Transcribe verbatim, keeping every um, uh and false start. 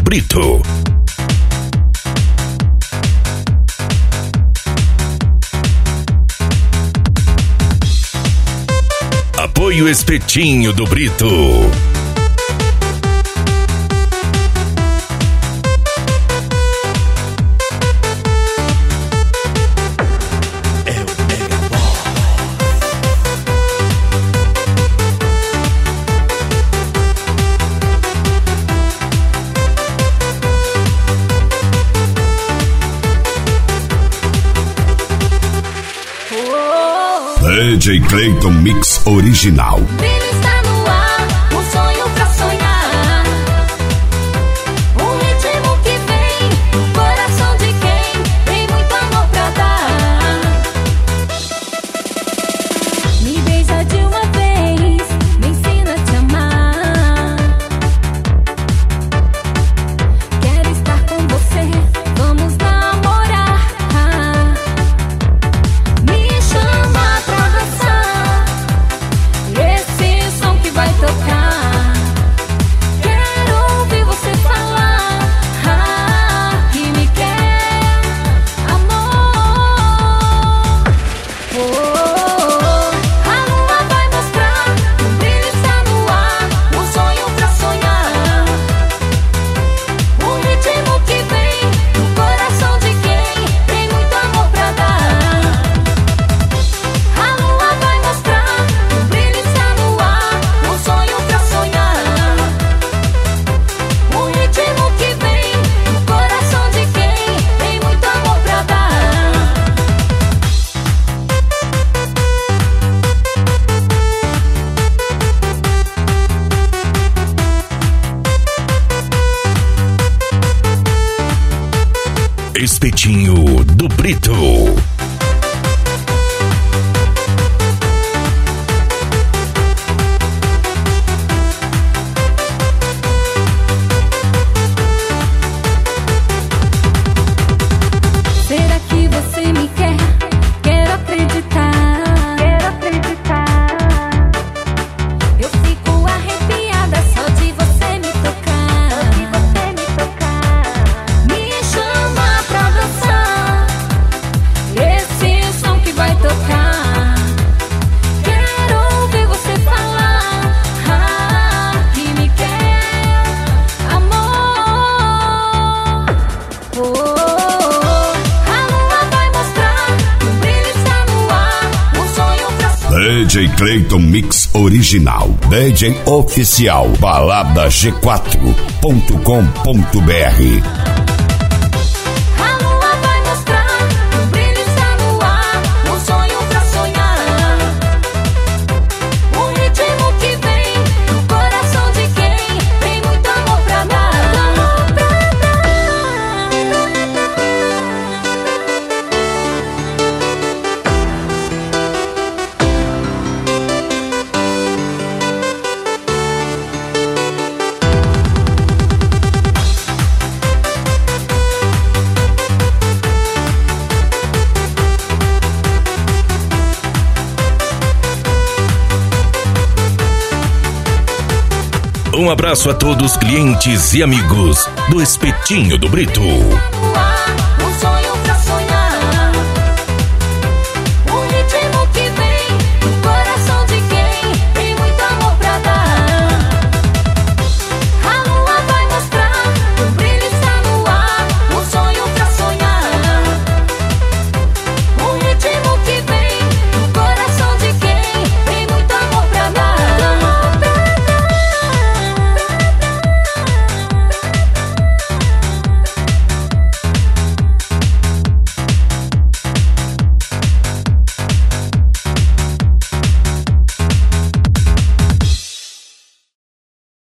Brito. Apoio Espetinho do Brito. D J Clayton Mix Original. Brilho está no ar, um sonho pra sonhar. Um ritmo que vem do coração de quem tem muito amor pra dar. Me beija de uma vez, me ensina a te amar. Quero estar com você, vamos namorar. Me chama pra dançar, esse som que vai tocar. Quero ouvir você falar ah, que me quer, amor. Oh, oh, oh. A lua vai mostrar, o brilho está no ar, um sonho pra sonhar. Um ritmo que vem do coração de quem tem muito amor pra dar. A lua vai mostrar, o brilho está no ar, um sonho pra sonhar. Um ritmo que vem do coração de quem tem muito amor pra dar. Espetinho do Brito. Será que você me quer? Quero acreditar. Quero acreditar. Eu fico arrepiada só de você me tocar. Só de você me tocar. Me chama pra dançar, esse som que vai tocar. Quero ouvir você falar ah, que me quer, amor. Oh, oh, oh. A lua vai mostrar, o brilho está no ar, um sonho pra sonhar. D J Clayton Mix Original. D J Oficial. balada g quatro ponto com ponto b r. A lua vai mostrar, o brilho está no ar, um sonho pra sonhar. Um ritmo que vem do coração de quem tem muito amor pra dar. Amor pra Um abraço a todos os clientes e amigos do Espetinho do Brito.